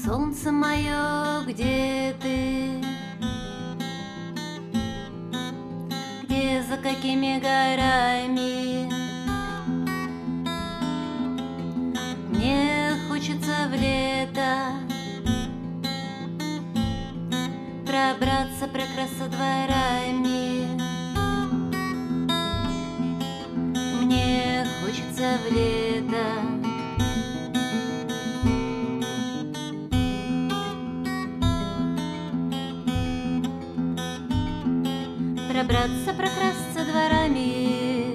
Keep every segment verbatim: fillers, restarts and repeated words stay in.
Солнце мое, где ты? Где, за какими горами? Мне хочется в лето пробраться, прокрасться дворами. Мне хочется в лето пробраться, прокрасться дворами.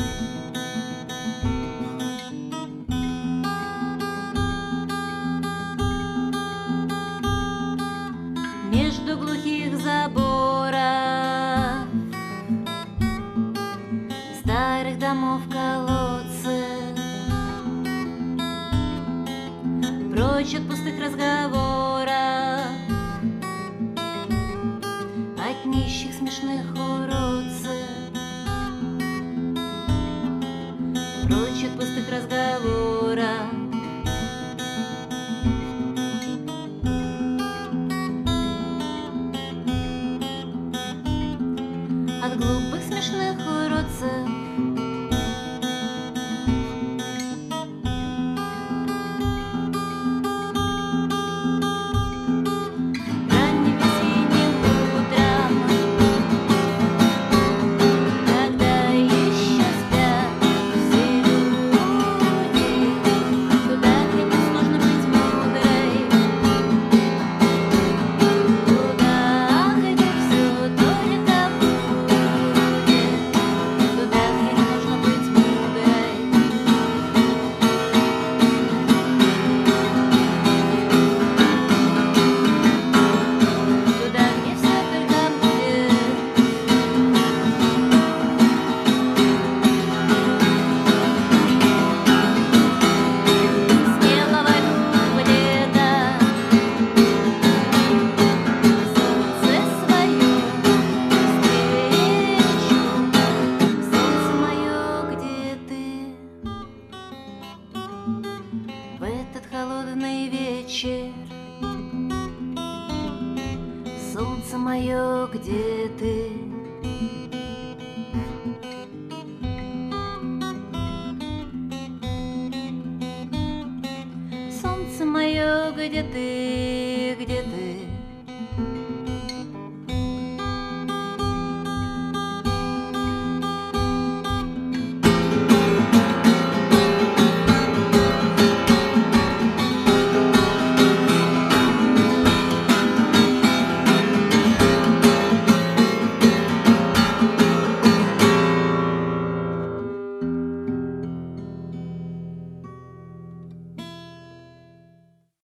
Между глухих заборов старых домов колодцы, прочь от пустых разговоров, от нищих смешных уродцев, прочь от пустых разговоров, от глупых смешных уродцев. В этот холодный вечер, солнце мое, где ты? Солнце мое, где ты, где